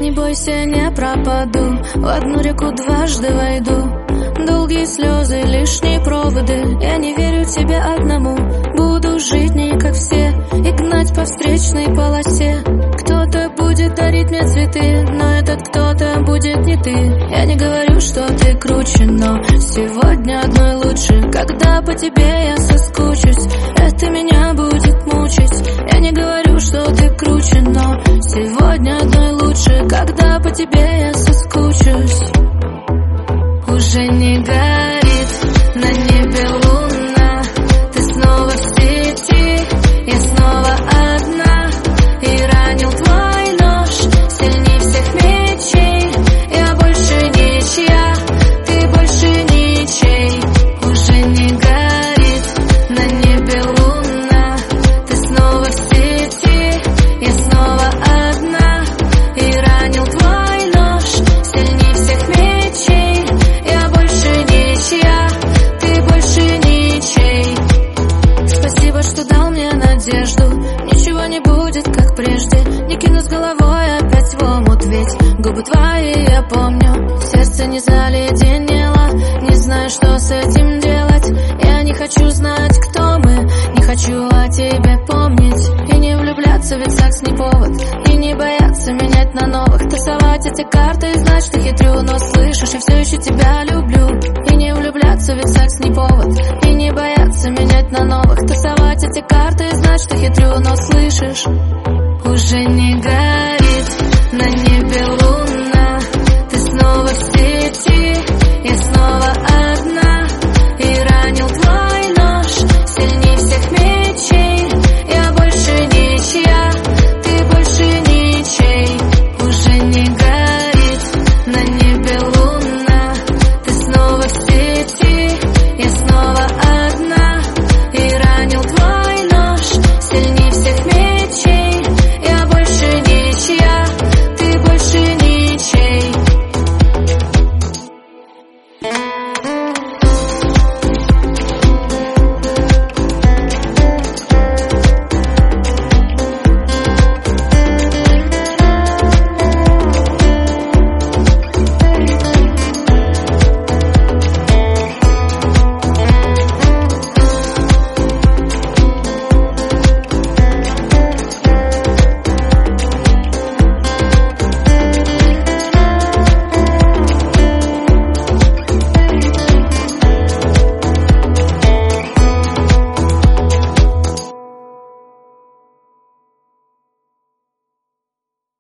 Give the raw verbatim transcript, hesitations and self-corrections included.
не бойся, не пропаду, в одну реку дважды войду. Долгие слезы, лишние проводы, я не верю тебе одному. Буду жить не как все и гнать по встречной полосе. Кто-то будет дарить мне цветы, но этот кто-то будет не ты. Я не говорю, что ты круче, но сегодня одной лучше. Когда по тебе я соскучусь, это меня будет мучить. Я не говорю, что ты круче, но сегодня одной лучше. Когда по тебе я соскучусь. Уже не горит на небе луна, ты снова в сети, я снова одна. И ранил твой нож сильней всех мечей. Я больше ничья, ты больше ничей. Уже не горит на небе луна, ты снова в сети, я снова одна. И ранил твой нож сильней всех мечей. Я больше ничья, ты больше ничей. Спасибо, что дал мне надежду, ничего не будет, как прежде. Не кину с головой опять в омут, ведь губы твои я помню. Сердце не заледенело, не знаю, что с этим делать. Я не хочу знать, кто мы, не хочу о тебе помнить. И не влюбляться, ведь секс не повод, и не бояться менять на новых. Тасовать эти карты и знать, что хитрю, но слышишь, я все еще тебя люблю. И не влюбляться, ведь секс не повод, и не бояться менять на новых. Тасовать эти карты и знать, что хитрю, но слышишь, уже не горит